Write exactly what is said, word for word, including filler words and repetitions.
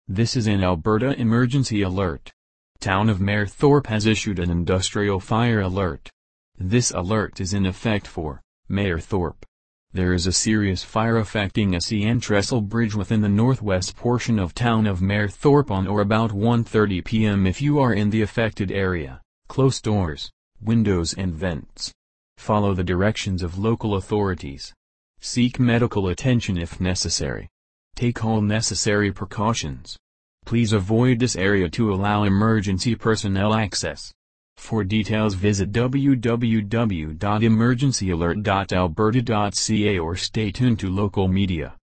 This is an Alberta emergency alert. Town of Mayerthorpe has issued an industrial fire alert. This alert is in effect for Mayerthorpe. There is a serious fire affecting a C N trestle bridge within the northwest portion of town of Mayerthorpe on or about one thirty p m If you are in the affected area, close doors, windows and vents. Follow the directions of local authorities. Seek medical attention if necessary. Take all necessary precautions. Please avoid this area to allow emergency personnel access. For details visit w w w dot emergency alert dot alberta dot c a or stay tuned to local media.